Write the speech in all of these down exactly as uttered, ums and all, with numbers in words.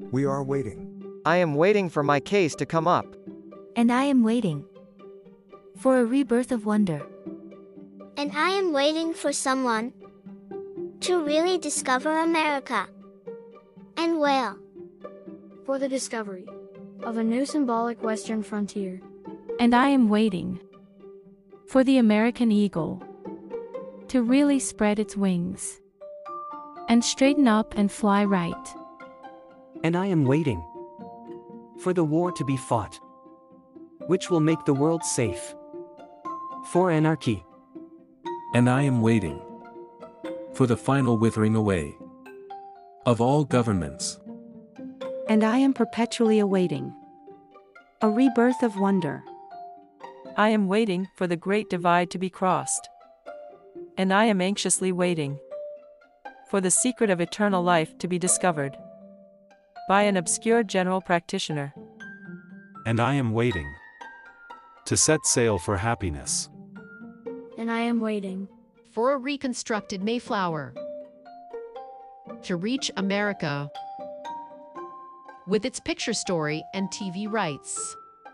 We are waiting. I am waiting for my case to come up. And I am waiting for a rebirth of wonder. And I am waiting for someone to really discover America and whale. For the discovery of a new symbolic western frontier. And I am waiting for the American eagle to really spread its wings and straighten up and fly right. And I am waiting for the war to be fought, which will make the world safe for anarchy. And I am waiting for the final withering away of all governments. And I am perpetually awaiting a rebirth of wonder. I am waiting for the great divide to be crossed. And I am anxiously waiting for the secret of eternal life to be discovered by an obscure general practitioner. And I am waiting to set sail for happiness. And I am waiting for a reconstructed Mayflower to reach America with its picture story and T V rights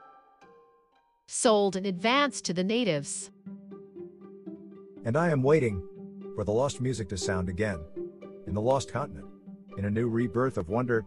sold in advance to the natives. And I am waiting for the lost music to sound again in the lost continent, in a new rebirth of wonder.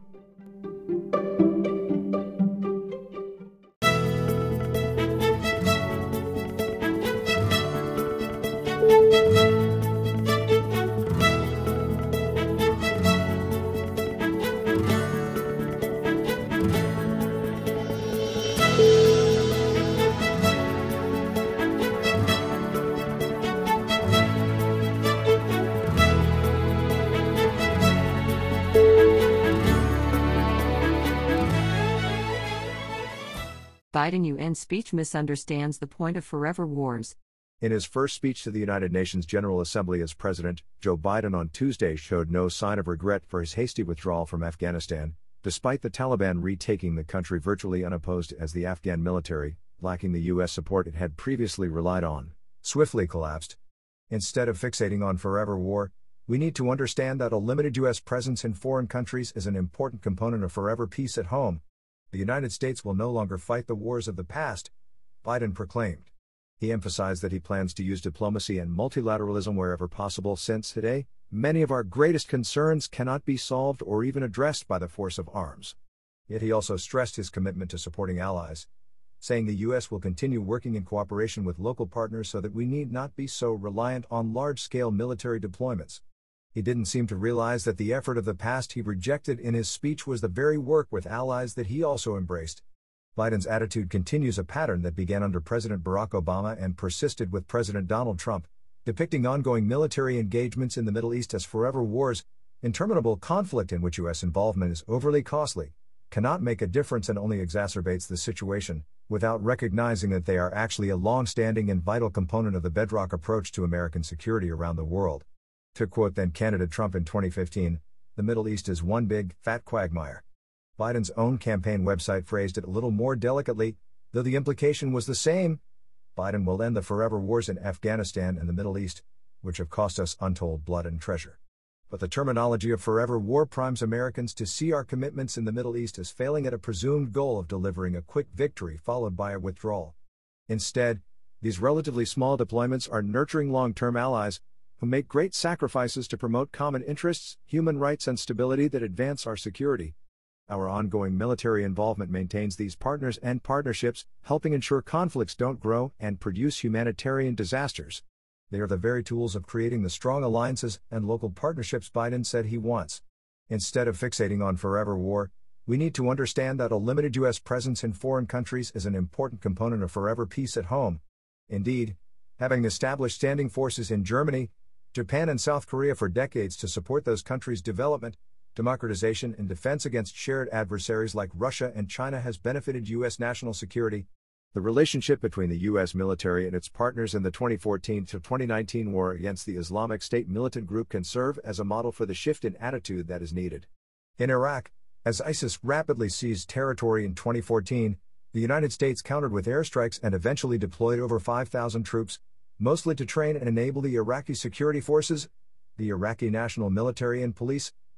Biden U N speech misunderstands the point of forever wars. In his first speech to the United Nations General Assembly as president, Joe Biden on Tuesday showed no sign of regret for his hasty withdrawal from Afghanistan, despite the Taliban retaking the country virtually unopposed as the Afghan military, lacking the U S support it had previously relied on, swiftly collapsed. Instead of fixating on forever war, we need to understand that a limited U S presence in foreign countries is an important component of forever peace at home. The United States will no longer fight the wars of the past, Biden proclaimed. He emphasized that he plans to use diplomacy and multilateralism wherever possible since today, many of our greatest concerns cannot be solved or even addressed by the force of arms. Yet he also stressed his commitment to supporting allies, saying the U S will continue working in cooperation with local partners so that we need not be so reliant on large-scale military deployments. He didn't seem to realize that the effort of the past he rejected in his speech was the very work with allies that he also embraced. Biden's attitude continues a pattern that began under President Barack Obama and persisted with President Donald Trump, depicting ongoing military engagements in the Middle East as forever wars, interminable conflict in which U S involvement is overly costly, cannot make a difference and only exacerbates the situation, without recognizing that they are actually a long-standing and vital component of the bedrock approach to American security around the world. To quote then-candidate Trump in twenty fifteen, the Middle East is one big, fat quagmire. Biden's own campaign website phrased it a little more delicately, though the implication was the same. Biden will end the forever wars in Afghanistan and the Middle East, which have cost us untold blood and treasure. But the terminology of forever war primes Americans to see our commitments in the Middle East as failing at a presumed goal of delivering a quick victory followed by a withdrawal. Instead, these relatively small deployments are nurturing long-term allies, who make great sacrifices to promote common interests, human rights and stability that advance our security. Our ongoing military involvement maintains these partners and partnerships, helping ensure conflicts don't grow and produce humanitarian disasters. They are the very tools of creating the strong alliances and local partnerships Biden said he wants. Instead of fixating on forever war, we need to understand that a limited U S presence in foreign countries is an important component of forever peace at home. Indeed, having established standing forces in Germany, Japan and South Korea for decades to support those countries' development, democratization and defense against shared adversaries like Russia and China has benefited U S national security. The relationship between the U S military and its partners in the twenty fourteen to twenty nineteen war against the Islamic State militant group can serve as a model for the shift in attitude that is needed. In Iraq, as ISIS rapidly seized territory in twenty fourteen, the United States countered with airstrikes and eventually deployed over five thousand troops, mostly to train and enable the Iraqi security forces, the Iraqi National Military and Police,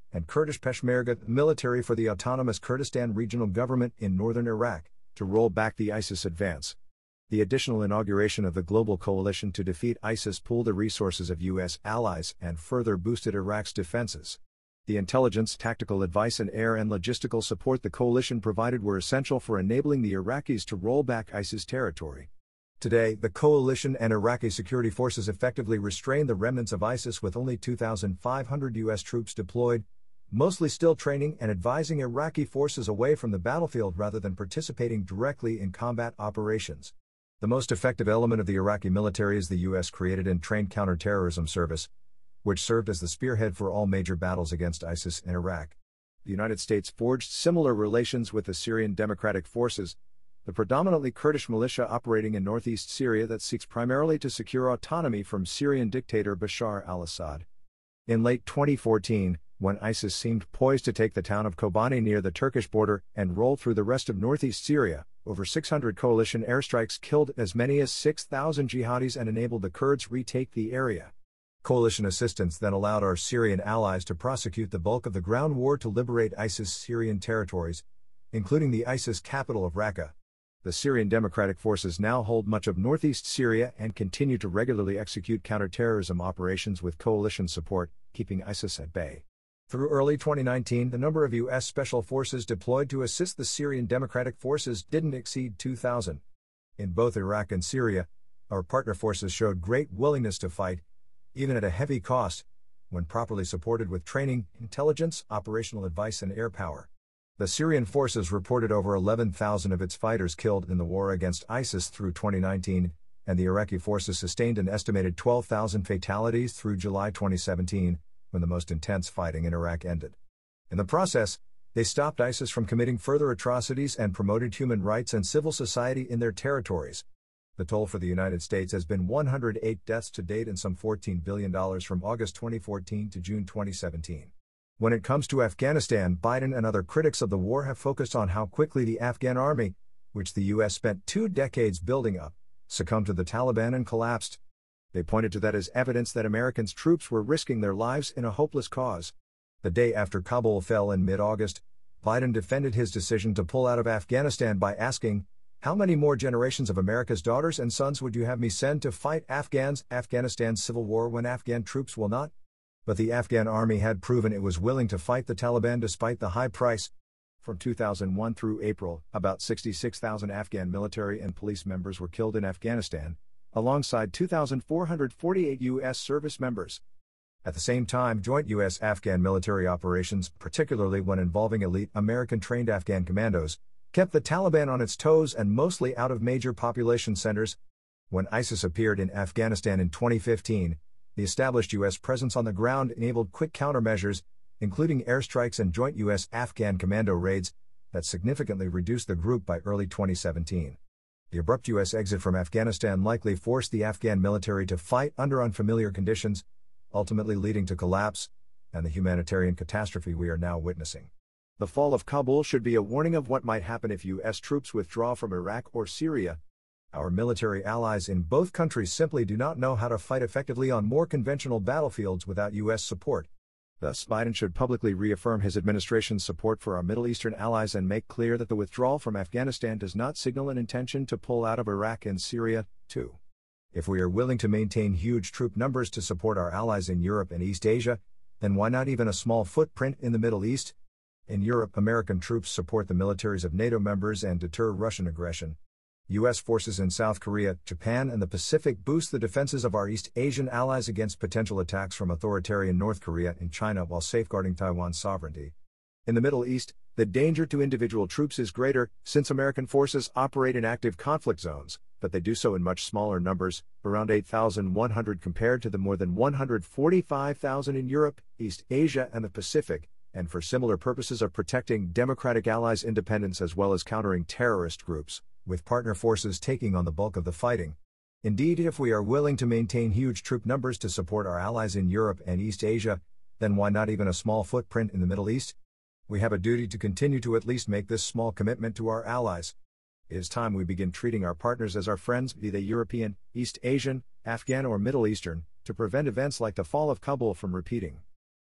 and Kurdish Peshmerga military for the autonomous Kurdistan Regional Government in northern Iraq, to roll back the ISIS advance. The additional inauguration of the global coalition to defeat ISIS pooled the resources of U S allies and further boosted Iraq's defenses. The intelligence, tactical advice, and air and logistical support the coalition provided were essential for enabling the Iraqis to roll back ISIS territory. Today, the coalition and Iraqi security forces effectively restrain the remnants of ISIS with only two thousand five hundred U S troops deployed, mostly still training and advising Iraqi forces away from the battlefield rather than participating directly in combat operations. The most effective element of the Iraqi military is the U S-created and trained counterterrorism service, which served as the spearhead for all major battles against ISIS in Iraq. The United States forged similar relations with the Syrian Democratic Forces, the predominantly Kurdish militia operating in northeast Syria that seeks primarily to secure autonomy from Syrian dictator Bashar al-Assad. In late twenty fourteen, when ISIS seemed poised to take the town of Kobani near the Turkish border and roll through the rest of northeast Syria, over six hundred coalition airstrikes killed as many as six thousand jihadis and enabled the Kurds retake the area. Coalition assistance then allowed our Syrian allies to prosecute the bulk of the ground war to liberate ISIS Syrian territories, including the ISIS capital of Raqqa. The Syrian Democratic Forces now hold much of northeast Syria and continue to regularly execute counterterrorism operations with coalition support, keeping ISIS at bay. Through early twenty nineteen, the number of U S Special Forces deployed to assist the Syrian Democratic Forces didn't exceed two thousand. In both Iraq and Syria, our partner forces showed great willingness to fight, even at a heavy cost, when properly supported with training, intelligence, operational advice, and air power. The Syrian forces reported over eleven thousand of its fighters killed in the war against ISIS through twenty nineteen, and the Iraqi forces sustained an estimated twelve thousand fatalities through July twenty seventeen, when the most intense fighting in Iraq ended. In the process, they stopped ISIS from committing further atrocities and promoted human rights and civil society in their territories. The toll for the United States has been one hundred eight deaths to date and some fourteen billion dollars from August twenty fourteen to June twenty seventeen. When it comes to Afghanistan, Biden and other critics of the war have focused on how quickly the Afghan army, which the U S spent two decades building up, succumbed to the Taliban and collapsed. They pointed to that as evidence that Americans' troops were risking their lives in a hopeless cause. The day after Kabul fell in mid-August, Biden defended his decision to pull out of Afghanistan by asking, "How many more generations of America's daughters and sons would you have me send to fight Afghans, Afghanistan's civil war when Afghan troops will not?" But the Afghan army had proven it was willing to fight the Taliban despite the high price. From two thousand one through April, about sixty-six thousand Afghan military and police members were killed in Afghanistan, alongside two thousand four hundred forty-eight U S service members. At the same time, joint U S-Afghan military operations, particularly when involving elite American-trained Afghan commandos, kept the Taliban on its toes and mostly out of major population centers. When ISIS appeared in Afghanistan in twenty fifteen, the established U S presence on the ground enabled quick countermeasures, including airstrikes and joint U S-Afghan commando raids, that significantly reduced the group by early twenty seventeen. The abrupt U S exit from Afghanistan likely forced the Afghan military to fight under unfamiliar conditions, ultimately leading to collapse and the humanitarian catastrophe we are now witnessing. The fall of Kabul should be a warning of what might happen if U S troops withdraw from Iraq or Syria. Our military allies in both countries simply do not know how to fight effectively on more conventional battlefields without U S support. Thus, Biden should publicly reaffirm his administration's support for our Middle Eastern allies and make clear that the withdrawal from Afghanistan does not signal an intention to pull out of Iraq and Syria, too. If we are willing to maintain huge troop numbers to support our allies in Europe and East Asia, then why not even a small footprint in the Middle East? In Europe, American troops support the militaries of NATO members and deter Russian aggression. U S forces in South Korea, Japan, and the Pacific boost the defenses of our East Asian allies against potential attacks from authoritarian North Korea and China while safeguarding Taiwan's sovereignty. In the Middle East, the danger to individual troops is greater, since American forces operate in active conflict zones, but they do so in much smaller numbers, around eight thousand one hundred compared to the more than one hundred forty-five thousand in Europe, East Asia, and the Pacific, and for similar purposes of protecting democratic allies' independence as well as countering terrorist groups, with partner forces taking on the bulk of the fighting. Indeed, if we are willing to maintain huge troop numbers to support our allies in Europe and East Asia, then why not even a small footprint in the Middle East? We have a duty to continue to at least make this small commitment to our allies. It is time we begin treating our partners as our friends, be they European, East Asian, Afghan, or Middle Eastern, to prevent events like the fall of Kabul from repeating.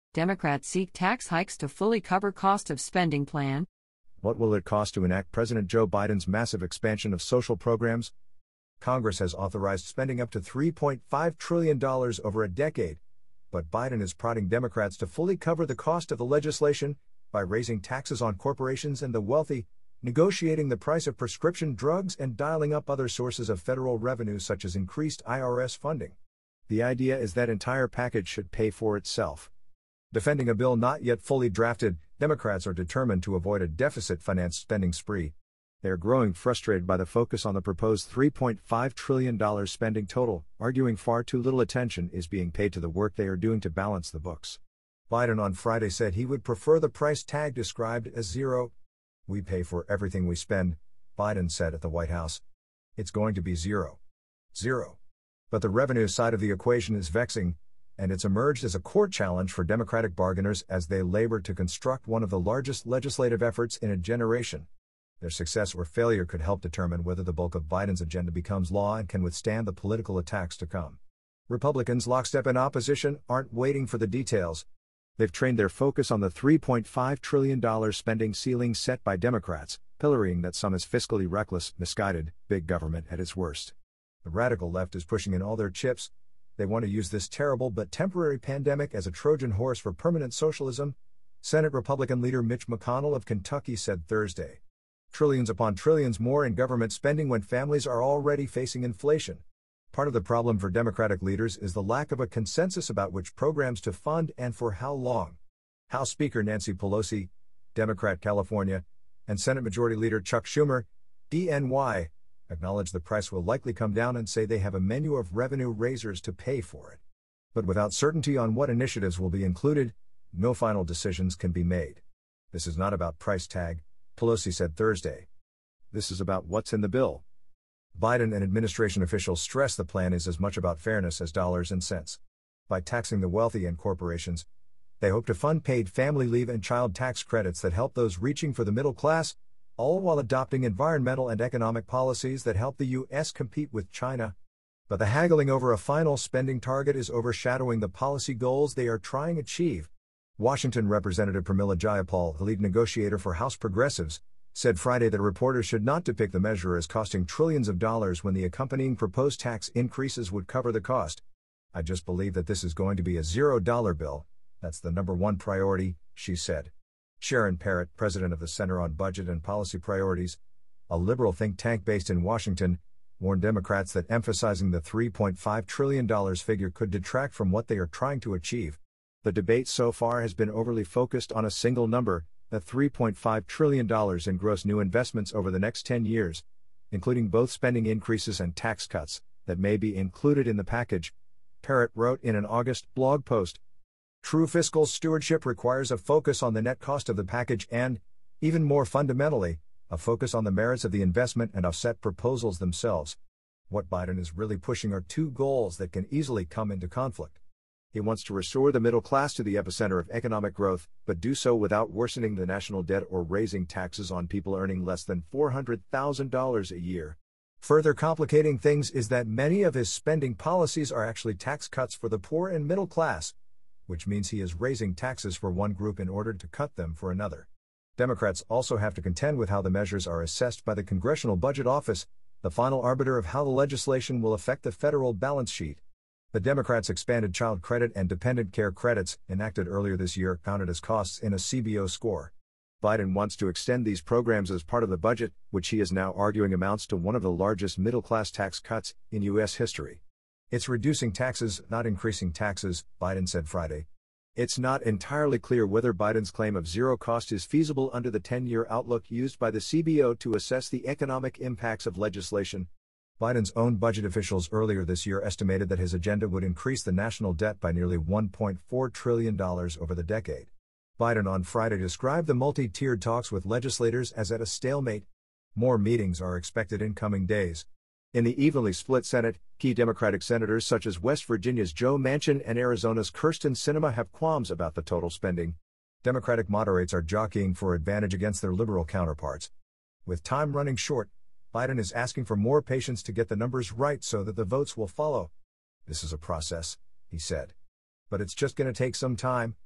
Democrats seek tax hikes to fully cover cost of spending plan. What will it cost to enact President Joe Biden's massive expansion of social programs? Congress has authorized spending up to three point five trillion dollars over a decade, but Biden is prodding Democrats to fully cover the cost of the legislation by raising taxes on corporations and the wealthy, negotiating the price of prescription drugs, and dialing up other sources of federal revenue such as increased I R S funding. The idea is that entire package should pay for itself. Defending a bill not yet fully drafted, Democrats are determined to avoid a deficit-financed spending spree. They are growing frustrated by the focus on the proposed three point five trillion dollars spending total, arguing far too little attention is being paid to the work they are doing to balance the books. Biden on Friday said he would prefer the price tag described as zero. "We pay for everything we spend," Biden said at the White House. "It's going to be zero. Zero." But the revenue side of the equation is vexing, and it's emerged as a core challenge for Democratic bargainers as they labor to construct one of the largest legislative efforts in a generation. Their success or failure could help determine whether the bulk of Biden's agenda becomes law and can withstand the political attacks to come. Republicans lockstep in opposition aren't waiting for the details. They've trained their focus on the three point five trillion dollars spending ceiling set by Democrats, pillorying that sum as fiscally reckless, misguided, big government at its worst. The radical left is pushing in all their chips. They want to use this terrible but temporary pandemic as a Trojan horse for permanent socialism, Senate Republican leader Mitch McConnell of Kentucky said Thursday. Trillions upon trillions more in government spending when families are already facing inflation. Part of the problem for Democratic leaders is the lack of a consensus about which programs to fund and for how long. House Speaker Nancy Pelosi, Democrat California, and Senate Majority Leader Chuck Schumer, D N Y, acknowledge the price will likely come down and say they have a menu of revenue raisers to pay for it. But without certainty on what initiatives will be included, no final decisions can be made. "This is not about price tag," Pelosi said Thursday. "This is about what's in the bill." Biden and administration officials stress the plan is as much about fairness as dollars and cents. By taxing the wealthy and corporations, they hope to fund paid family leave and child tax credits that help those reaching for the middle class, all while adopting environmental and economic policies that help the U S compete with China. But the haggling over a final spending target is overshadowing the policy goals they are trying to achieve. Washington Representative Pramila Jayapal, the lead negotiator for House Progressives, said Friday that reporters should not depict the measure as costing trillions of dollars when the accompanying proposed tax increases would cover the cost. "I just believe that this is going to be a zero-dollar bill. That's the number one priority," she said. Sharon Parrott, president of the Center on Budget and Policy Priorities, a liberal think tank based in Washington, warned Democrats that emphasizing the three point five trillion dollars figure could detract from what they are trying to achieve. The debate so far has been overly focused on a single number, the three point five trillion dollars in gross new investments over the next ten years, including both spending increases and tax cuts, that may be included in the package, Parrott wrote in an August blog post. True fiscal stewardship requires a focus on the net cost of the package and, even more fundamentally, a focus on the merits of the investment and offset proposals themselves. What Biden is really pushing are two goals that can easily come into conflict. He wants to restore the middle class to the epicenter of economic growth, but do so without worsening the national debt or raising taxes on people earning less than four hundred thousand dollars a year. Further complicating things is that many of his spending policies are actually tax cuts for the poor and middle class, which means he is raising taxes for one group in order to cut them for another. Democrats also have to contend with how the measures are assessed by the Congressional Budget Office, the final arbiter of how the legislation will affect the federal balance sheet. The Democrats' expanded child credit and dependent care credits, enacted earlier this year, counted as costs in a C B O score. Biden wants to extend these programs as part of the budget, which he is now arguing amounts to one of the largest middle-class tax cuts in U S history. "It's reducing taxes, not increasing taxes," Biden said Friday. It's not entirely clear whether Biden's claim of zero cost is feasible under the ten-year outlook used by the C B O to assess the economic impacts of legislation. Biden's own budget officials earlier this year estimated that his agenda would increase the national debt by nearly one point four trillion dollars over the decade. Biden on Friday described the multi-tiered talks with legislators as at a stalemate. More meetings are expected in coming days. In the evenly split Senate, key Democratic senators such as West Virginia's Joe Manchin and Arizona's Kyrsten Sinema have qualms about the total spending. Democratic moderates are jockeying for advantage against their liberal counterparts. With time running short, Biden is asking for more patience to get the numbers right so that the votes will follow. "This is a process," he said. "But it's just going to take some time."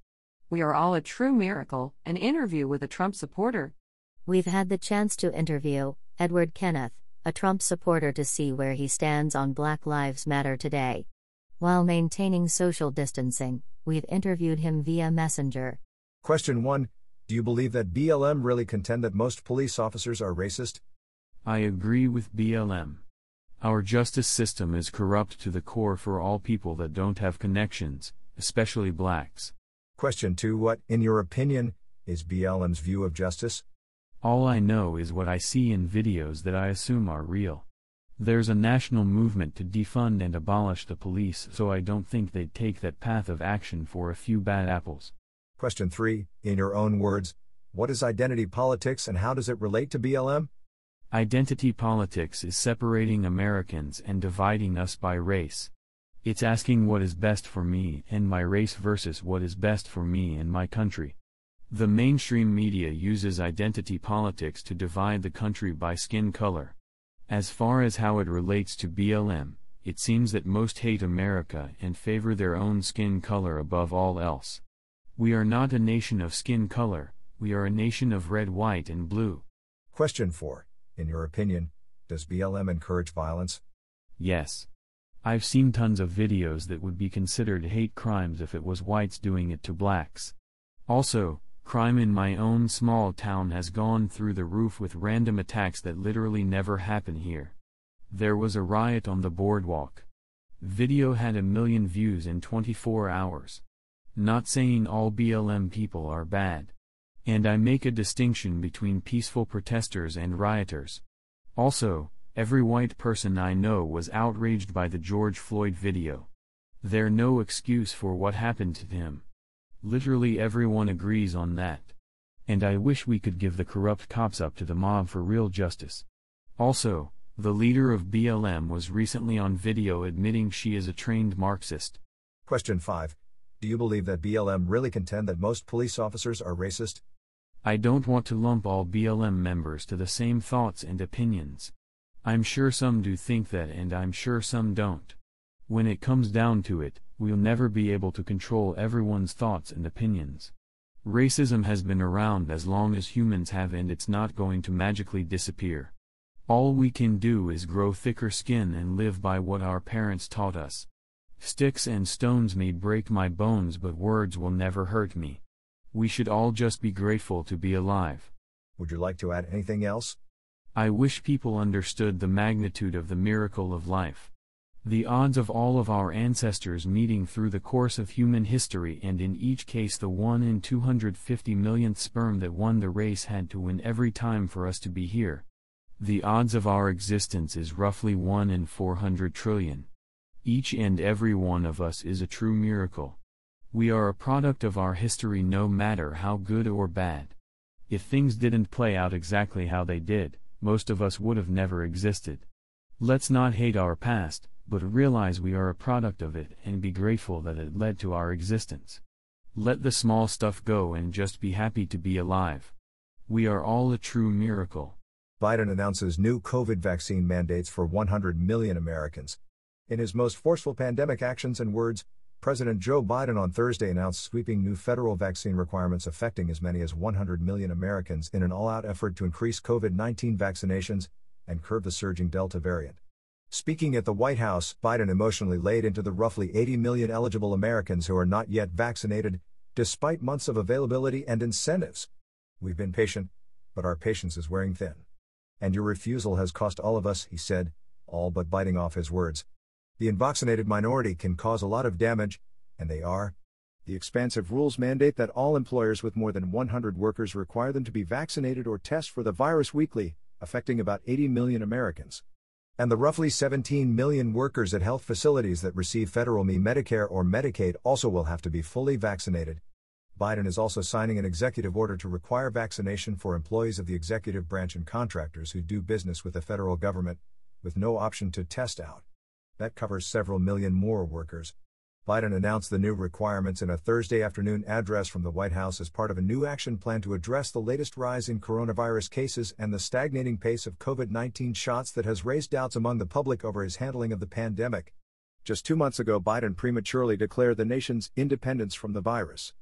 We are all a true miracle. An interview with a Trump supporter. We've had the chance to interview Edward Kenneth, a Trump supporter, to see where he stands on Black Lives Matter today. While maintaining social distancing, we've interviewed him via Messenger. Question one. Do you believe that B L M really contend that most police officers are racist? I agree with B L M. Our justice system is corrupt to the core for all people that don't have connections, especially blacks. Question two. What, in your opinion, is B L M's view of justice? All I know is what I see in videos that I assume are real. There's a national movement to defund and abolish the police, so I don't think they'd take that path of action for a few bad apples. Question three. In your own words, what is identity politics and how does it relate to B L M? Identity politics is separating Americans and dividing us by race. It's asking what is best for me and my race versus what is best for me and my country. The mainstream media uses identity politics to divide the country by skin color. As far as how it relates to B L M, it seems that most hate America and favor their own skin color above all else. We are not a nation of skin color, we are a nation of red, white, and blue. Question four. In your opinion, does B L M encourage violence? Yes. I've seen tons of videos that would be considered hate crimes if it was whites doing it to blacks. Also, crime in my own small town has gone through the roof with random attacks that literally never happen here. There was a riot on the boardwalk. Video had a million views in twenty-four hours. Not saying all B L M people are bad. And I make a distinction between peaceful protesters and rioters. Also, every white person I know was outraged by the George Floyd video. There's no excuse for what happened to him. Literally everyone agrees on that. And I wish we could give the corrupt cops up to the mob for real justice. Also, the leader of B L M was recently on video admitting she is a trained Marxist. Question five. Do you believe that B L M really contend that most police officers are racist? I don't want to lump all B L M members to the same thoughts and opinions. I'm sure some do think that and I'm sure some don't. When it comes down to it, we'll never be able to control everyone's thoughts and opinions. Racism has been around as long as humans have and it's not going to magically disappear. All we can do is grow thicker skin and live by what our parents taught us. Sticks and stones may break my bones but words will never hurt me. We should all just be grateful to be alive. Would you like to add anything else? I wish people understood the magnitude of the miracle of life. The odds of all of our ancestors meeting through the course of human history, and in each case the one in two hundred fifty millionth sperm that won the race had to win every time for us to be here. The odds of our existence is roughly one in four hundred trillion. Each and every one of us is a true miracle. We are a product of our history no matter how good or bad. If things didn't play out exactly how they did, most of us would have never existed. Let's not hate our past, but realize we are a product of it and be grateful that it led to our existence. Let the small stuff go and just be happy to be alive. We are all a true miracle. Biden announces new COVID vaccine mandates for one hundred million Americans. In his most forceful pandemic actions and words, President Joe Biden on Thursday announced sweeping new federal vaccine requirements affecting as many as one hundred million Americans in an all-out effort to increase COVID nineteen vaccinations and curb the surging Delta variant. Speaking at the White House, Biden emotionally laid into the roughly eighty million eligible Americans who are not yet vaccinated, despite months of availability and incentives. We've been patient, but our patience is wearing thin. And your refusal has cost all of us, he said, all but biting off his words. The unvaccinated minority can cause a lot of damage, and they are. The expansive rules mandate that all employers with more than one hundred workers require them to be vaccinated or test for the virus weekly, affecting about eighty million Americans. And the roughly seventeen million workers at health facilities that receive federal M E Medicare or Medicaid also will have to be fully vaccinated. Biden is also signing an executive order to require vaccination for employees of the executive branch and contractors who do business with the federal government, with no option to test out. That covers several million more workers. Biden announced the new requirements in a Thursday afternoon address from the White House as part of a new action plan to address the latest rise in coronavirus cases and the stagnating pace of COVID nineteen shots that has raised doubts among the public over his handling of the pandemic. Just two months ago, Biden prematurely declared the nation's independence from the virus.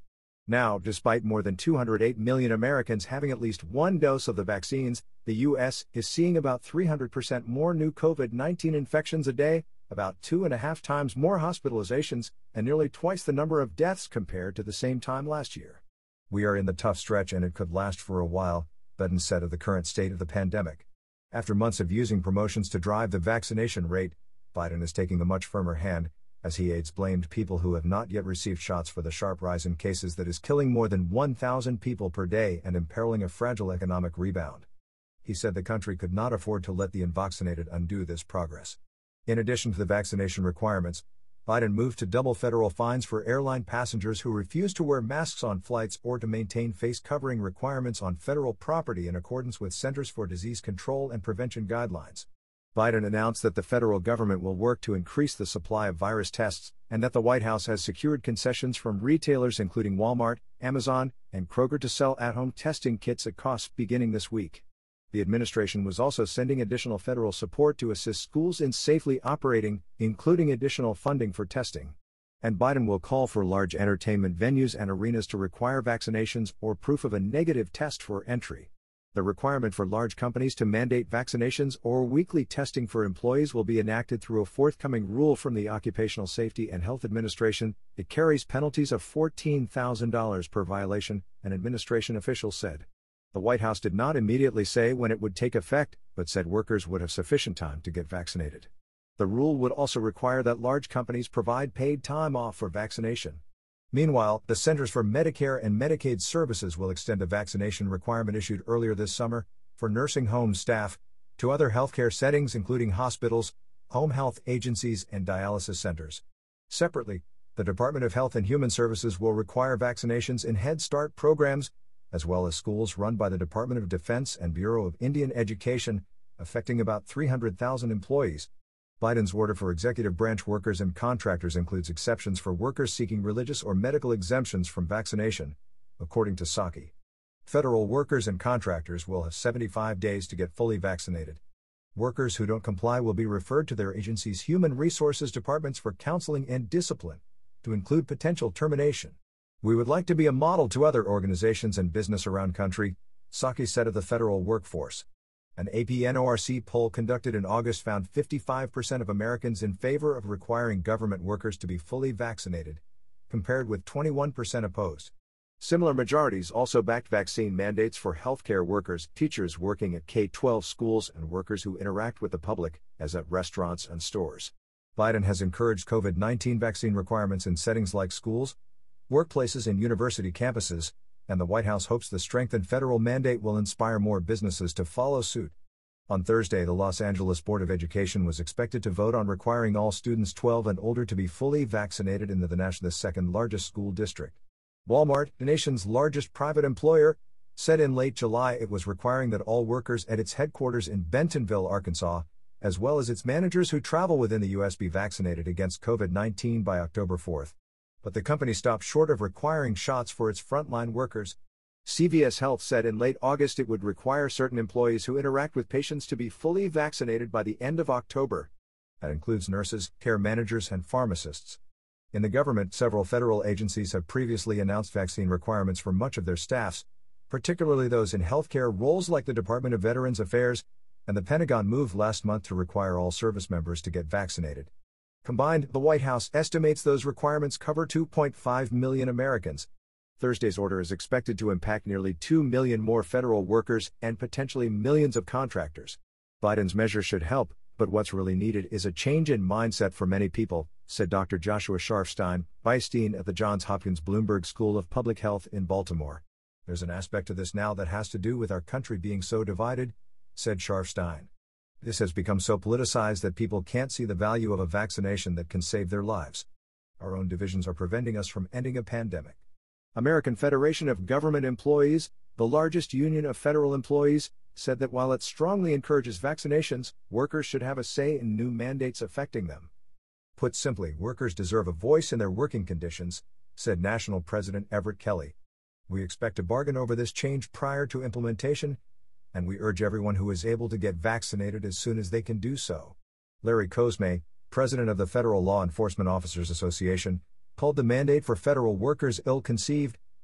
Now, despite more than two hundred eight million Americans having at least one dose of the vaccines, the U S is seeing about three hundred percent more new COVID nineteen infections a day, about two and a half times more hospitalizations, and nearly twice the number of deaths compared to the same time last year. We are in the tough stretch and it could last for a while, Biden said of the current state of the pandemic. After months of using promotions to drive the vaccination rate, Biden is taking the much firmer hand, as he aides blamed people who have not yet received shots for the sharp rise in cases that is killing more than one thousand people per day and imperiling a fragile economic rebound. He said the country could not afford to let the unvaccinated undo this progress. In addition to the vaccination requirements, Biden moved to double federal fines for airline passengers who refuse to wear masks on flights or to maintain face covering requirements on federal property in accordance with Centers for Disease Control and Prevention guidelines. Biden announced that the federal government will work to increase the supply of virus tests, and that the White House has secured concessions from retailers including Walmart, Amazon, and Kroger to sell at-home testing kits at cost beginning this week. The administration was also sending additional federal support to assist schools in safely operating, including additional funding for testing. And Biden will call for large entertainment venues and arenas to require vaccinations or proof of a negative test for entry. The requirement for large companies to mandate vaccinations or weekly testing for employees will be enacted through a forthcoming rule from the Occupational Safety and Health Administration. It carries penalties of fourteen thousand dollars per violation, an administration official said. The White House did not immediately say when it would take effect, but said workers would have sufficient time to get vaccinated. The rule would also require that large companies provide paid time off for vaccination. Meanwhile, the Centers for Medicare and Medicaid Services will extend a vaccination requirement issued earlier this summer for nursing home staff to other healthcare settings including hospitals, home health agencies, and dialysis centers. Separately, the Department of Health and Human Services will require vaccinations in Head Start programs, as well as schools run by the Department of Defense and Bureau of Indian Education, affecting about three hundred thousand employees. Biden's order for executive branch workers and contractors includes exceptions for workers seeking religious or medical exemptions from vaccination, according to Psaki. Federal workers and contractors will have seventy-five days to get fully vaccinated. Workers who don't comply will be referred to their agency's human resources departments for counseling and discipline, to include potential termination. We would like to be a model to other organizations and business around country, Psaki said of the federal workforce. An A P N O R C poll conducted in August found fifty-five percent of Americans in favor of requiring government workers to be fully vaccinated, compared with twenty-one percent opposed. Similar majorities also backed vaccine mandates for healthcare workers, teachers working at K through twelve schools, and workers who interact with the public, as at restaurants and stores. Biden has encouraged COVID nineteen vaccine requirements in settings like schools, workplaces, and university campuses, and the White House hopes the strengthened federal mandate will inspire more businesses to follow suit. On Thursday, the Los Angeles Board of Education was expected to vote on requiring all students twelve and older to be fully vaccinated in the nation's second largest school district. Walmart, the nation's largest private employer, said in late July it was requiring that all workers at its headquarters in Bentonville, Arkansas, as well as its managers who travel within the U S be vaccinated against COVID nineteen by October fourth. But the company stopped short of requiring shots for its frontline workers. C V S Health said in late August it would require certain employees who interact with patients to be fully vaccinated by the end of October. That includes nurses, care managers, and pharmacists. In the government, several federal agencies have previously announced vaccine requirements for much of their staffs, particularly those in healthcare roles like the Department of Veterans Affairs, and the Pentagon moved last month to require all service members to get vaccinated. Combined, the White House estimates those requirements cover two point five million Americans. Thursday's order is expected to impact nearly two million more federal workers and potentially millions of contractors. Biden's measure should help, but what's really needed is a change in mindset for many people, said Doctor Joshua Sharfstein, Vice Dean at the Johns Hopkins Bloomberg School of Public Health in Baltimore. There's an aspect to this now that has to do with our country being so divided, said Sharfstein. This has become so politicized that people can't see the value of a vaccination that can save their lives. Our own divisions are preventing us from ending a pandemic. American Federation of Government Employees, the largest union of federal employees, said that while it strongly encourages vaccinations, workers should have a say in new mandates affecting them. Put simply, workers deserve a voice in their working conditions, said National President Everett Kelly. We expect to bargain over this change prior to implementation, and we urge everyone who is able to get vaccinated as soon as they can do so. Larry Cosme, president of the Federal Law Enforcement Officers Association, called the mandate for federal workers ill-conceived,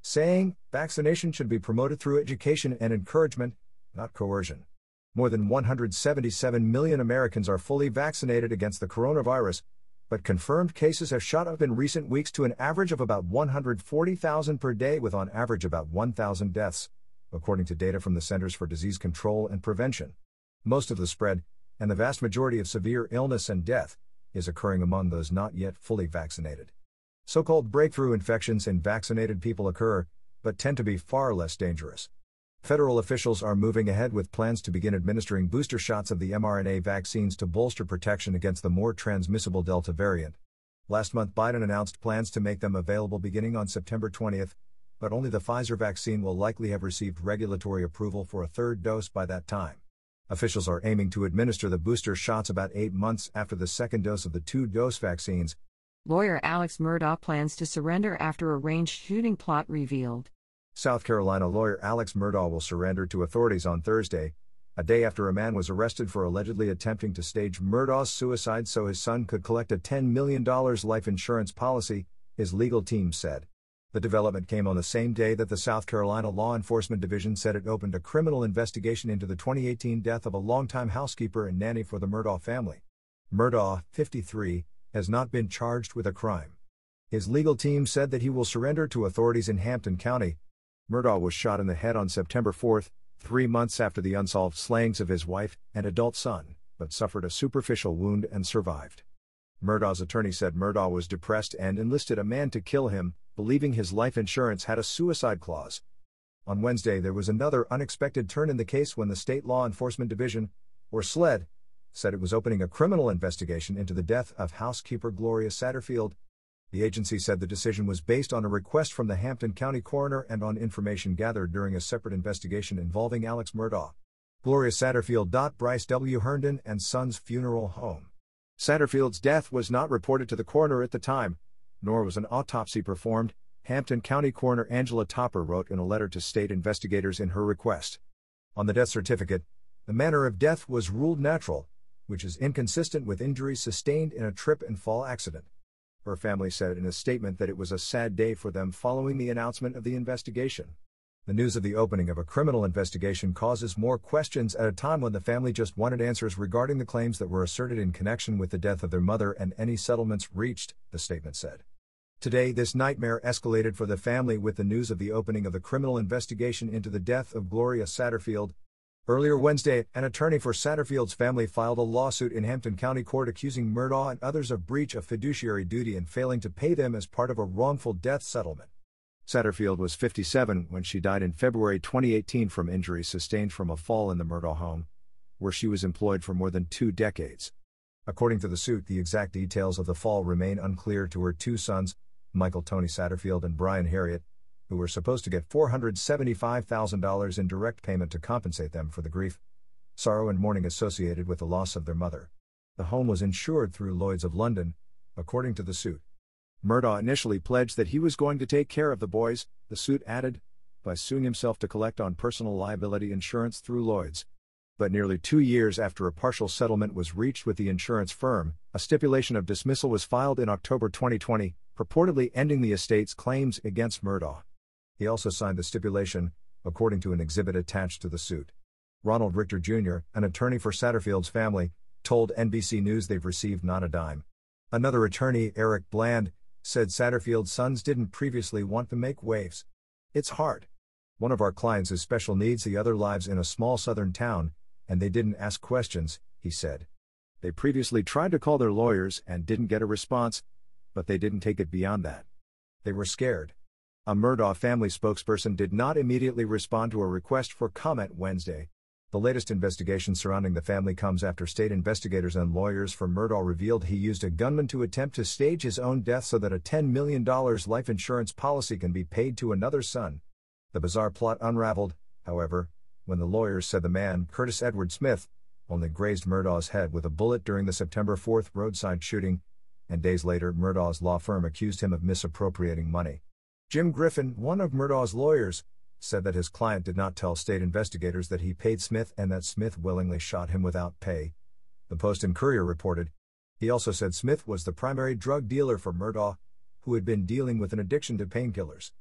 saying, "Vaccination should be promoted through education and encouragement, not coercion." More than one hundred seventy-seven million Americans are fully vaccinated against the coronavirus, but confirmed cases have shot up in recent weeks to an average of about one hundred forty thousand per day, with on average about one thousand deaths, according to data from the Centers for Disease Control and Prevention. Most of the spread, and the vast majority of severe illness and death, is occurring among those not yet fully vaccinated. So-called breakthrough infections in vaccinated people occur, but tend to be far less dangerous. Federal officials are moving ahead with plans to begin administering booster shots of the mRNA vaccines to bolster protection against the more transmissible Delta variant. Last month, Biden announced plans to make them available beginning on September twentieth, but only the Pfizer vaccine will likely have received regulatory approval for a third dose by that time. Officials are aiming to administer the booster shots about eight months after the second dose of the two-dose vaccines. Lawyer Alex Murdaugh plans to surrender after arranged shooting plot revealed. South Carolina lawyer Alex Murdaugh will surrender to authorities on Thursday, a day after a man was arrested for allegedly attempting to stage Murdaugh's suicide so his son could collect a ten million dollars life insurance policy, his legal team said. The development came on the same day that the South Carolina Law Enforcement Division said it opened a criminal investigation into the twenty eighteen death of a longtime housekeeper and nanny for the Murdaugh family. Murdaugh, fifty-three, has not been charged with a crime. His legal team said that he will surrender to authorities in Hampton County. Murdaugh was shot in the head on September fourth, three months after the unsolved slayings of his wife and adult son, but suffered a superficial wound and survived. Murdaugh's attorney said Murdaugh was depressed and enlisted a man to kill him, believing his life insurance had a suicide clause. On Wednesday, there was another unexpected turn in the case when the State Law Enforcement Division, or SLED, said it was opening a criminal investigation into the death of housekeeper Gloria Satterfield. The agency said the decision was based on a request from the Hampton County coroner and on information gathered during a separate investigation involving Alex Murdaugh, Gloria Satterfield. Bryce W. Herndon and Sons Funeral Home. Satterfield's death was not reported to the coroner at the time, nor was an autopsy performed, Hampton County Coroner Angela Topper wrote in a letter to state investigators in her request. On the death certificate, the manner of death was ruled natural, which is inconsistent with injuries sustained in a trip and fall accident. Her family said in a statement that it was a sad day for them following the announcement of the investigation. The news of the opening of a criminal investigation causes more questions at a time when the family just wanted answers regarding the claims that were asserted in connection with the death of their mother and any settlements reached, the statement said. Today, this nightmare escalated for the family with the news of the opening of the criminal investigation into the death of Gloria Satterfield. Earlier Wednesday, an attorney for Satterfield's family filed a lawsuit in Hampton County Court accusing Murdaugh and others of breach of fiduciary duty and failing to pay them as part of a wrongful death settlement. Satterfield was fifty-seven when she died in February twenty eighteen from injuries sustained from a fall in the Murdaugh home, where she was employed for more than two decades. According to the suit, the exact details of the fall remain unclear to her two sons, Michael Tony Satterfield and Brian Harriet, who were supposed to get four hundred seventy-five thousand dollars in direct payment to compensate them for the grief, sorrow and mourning associated with the loss of their mother. The home was insured through Lloyd's of London, according to the suit. Murdaugh initially pledged that he was going to take care of the boys, the suit added, by suing himself to collect on personal liability insurance through Lloyd's. But nearly two years after a partial settlement was reached with the insurance firm, a stipulation of dismissal was filed in October twenty twenty, purportedly ending the estate's claims against Murdaugh. He also signed the stipulation, according to an exhibit attached to the suit. Ronald Richter Junior, an attorney for Satterfield's family, told N B C News they've received not a dime. Another attorney, Eric Bland, said Satterfield's sons didn't previously want to make waves. It's hard. One of our clients is special needs, the other lives in a small southern town, and they didn't ask questions, he said. They previously tried to call their lawyers and didn't get a response, but they didn't take it beyond that. They were scared. A Murdaugh family spokesperson did not immediately respond to a request for comment Wednesday. The latest investigation surrounding the family comes after state investigators and lawyers for Murdaugh revealed he used a gunman to attempt to stage his own death so that a ten million dollars life insurance policy can be paid to another son. The bizarre plot unraveled, however, when the lawyers said the man, Curtis Edward Smith, only grazed Murdaugh's head with a bullet during the September fourth roadside shooting, and days later Murdaugh's law firm accused him of misappropriating money. Jim Griffin, one of Murdaugh's lawyers, said that his client did not tell state investigators that he paid Smith and that Smith willingly shot him without pay, the Post and Courier reported. He also said Smith was the primary drug dealer for Murdaugh, who had been dealing with an addiction to painkillers.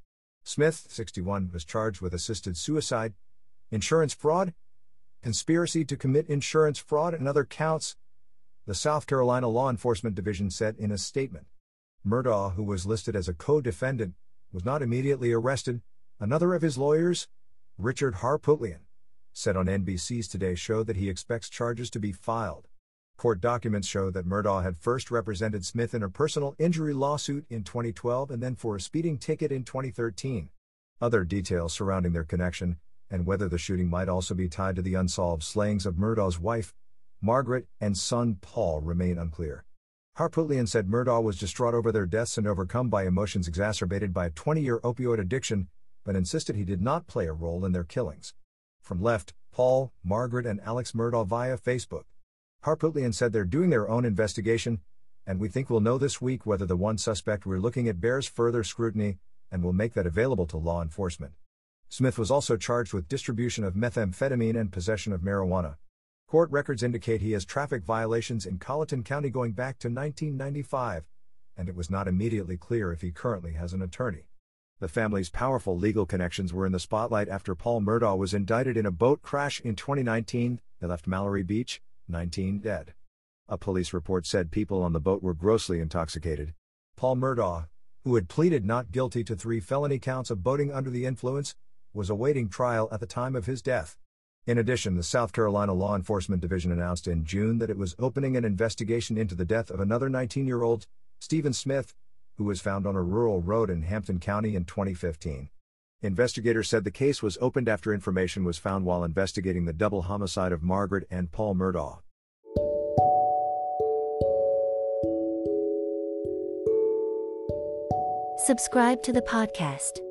Smith, sixty-one, was charged with assisted suicide, insurance fraud, conspiracy to commit insurance fraud, and other counts, the South Carolina Law Enforcement Division said in a statement. Murdaugh, who was listed as a co-defendant, was not immediately arrested. Another of his lawyers, Richard Harpootlian, said on N B C's Today Show that he expects charges to be filed. Court documents show that Murdaugh had first represented Smith in a personal injury lawsuit in twenty twelve and then for a speeding ticket in twenty thirteen. Other details surrounding their connection, and whether the shooting might also be tied to the unsolved slayings of Murdaugh's wife, Margaret, and son Paul, remain unclear. Harpootlian said Murdaugh was distraught over their deaths and overcome by emotions exacerbated by a twenty-year opioid addiction, but insisted he did not play a role in their killings. From Left, Paul, Margaret, and Alex Murdaugh via Facebook. Harpootlian said they're doing their own investigation, and we think we'll know this week whether the one suspect we're looking at bears further scrutiny, and will make that available to law enforcement. Smith was also charged with distribution of methamphetamine and possession of marijuana. Court records indicate he has traffic violations in Colleton County going back to nineteen ninety-five, and it was not immediately clear if he currently has an attorney. The family's powerful legal connections were in the spotlight after Paul Murdaugh was indicted in a boat crash in twenty nineteen that left Mallory Beach, nineteen, dead. A police report said people on the boat were grossly intoxicated. Paul Murdaugh, who had pleaded not guilty to three felony counts of boating under the influence, was awaiting trial at the time of his death. In addition, the South Carolina Law Enforcement Division announced in June that it was opening an investigation into the death of another nineteen-year-old, Stephen Smith, who was found on a rural road in Hampton County in twenty fifteen. Investigators said the case was opened after information was found while investigating the double homicide of Margaret and Paul Murdaugh. Subscribe to the podcast.